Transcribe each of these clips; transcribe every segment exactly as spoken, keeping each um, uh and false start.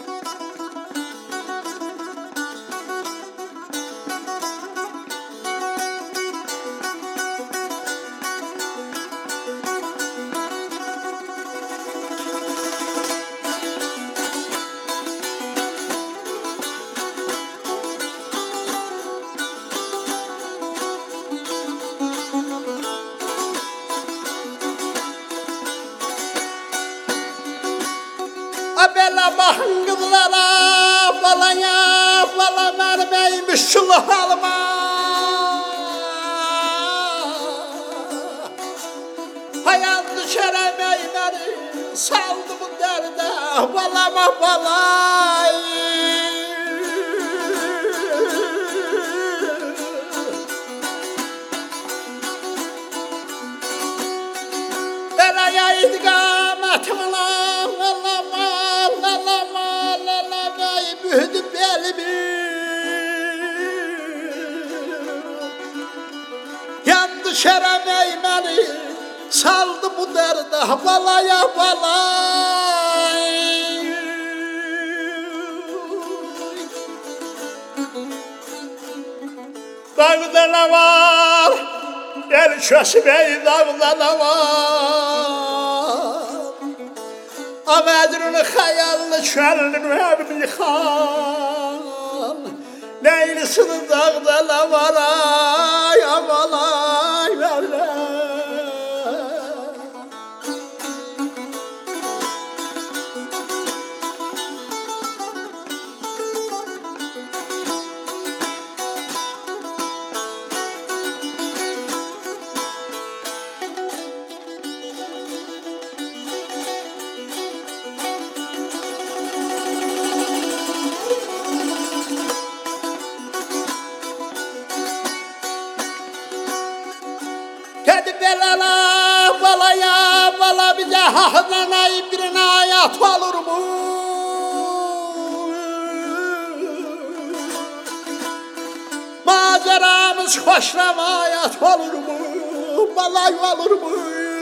Abela bakın kızlara, falaya, fala mermeymiş şulu halma. Hayat düşeremeyi beni, saldı bu derde, falama falay. Belaya idgametine, bühüdü belimi, yandı şerem eymeni, saldı bu derde, valaya valay. Dağda ne var, el şöşü bey dağda ne var. Amadrını hayalını çöllünü hep yıkan. Neylisini dağda la varay amalay verler. Kedi belala balaya bala bize hahlanay birine hayat olur mu? Maceramız hoşlama hayat olur mu? Balay olur mu?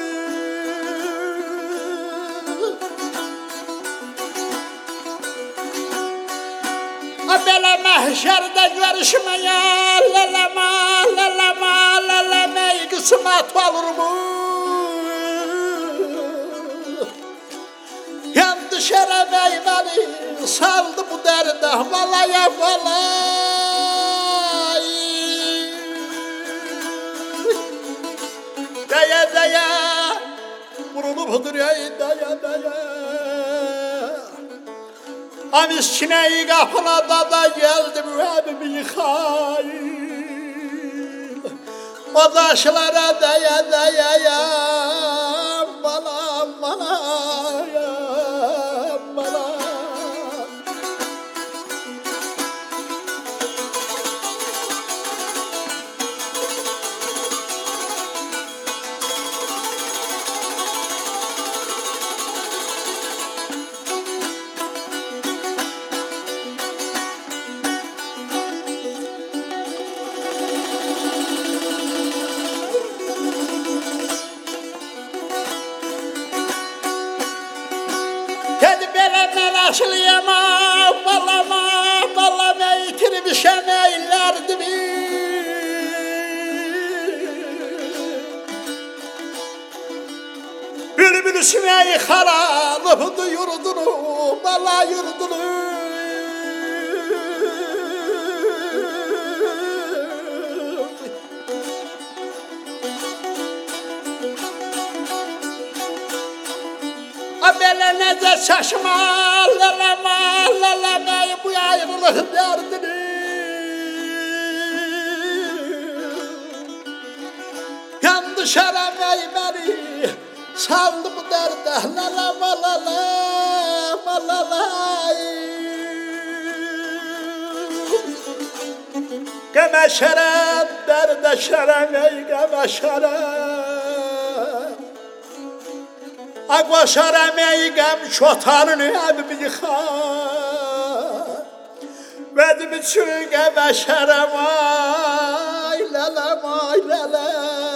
Abela mahşerde görüşmeye lelema lelema leleme kısmet olur mu? Yandı şerebe beni saldı bu derde valaya valay. Daya daya vurulup duruyor daya daya. Amis çineyi kapına da geldim hepimi yıkayım. O taşlara daya daya ya bana bana ya bana. Kedi belemden aşılayama, balama, balama yitirmişem eylerdimi. Bülbül sümeyi haralıpdı yurdunu, bala yurdunu. Abele nece şaşma, lelema, lelema, bu ayrılık derdini. Yandı şerem eymeni, saldı bu derde, lelema, lelema, lelay. Geme şerem, derde şerem, ey geme şerem. Agua şaramey gem çotanını hep yıkar. Vedim çünkü beşerem ay lelem ay lelem.